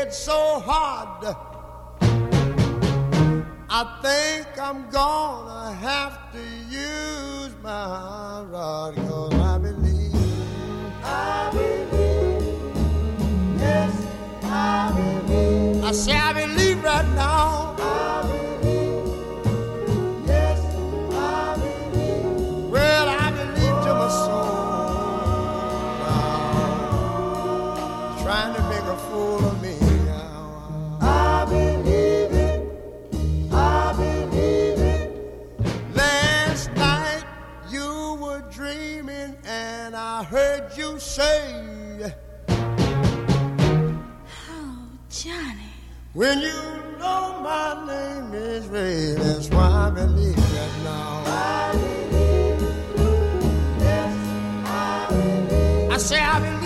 head so hard. I think I'm gonna have to use my rod, 'cause I believe, yes, I believe. I say I believe right now. I believe, yes, I believe. Well, I believe to my soul now, trying to make a fool of me now. I believe it, I believe it. Last night you were dreaming and I heard you say, Johnny. when you know my name is Ray, that's why I believe that now. I believe, yes, I believe. I say I believe.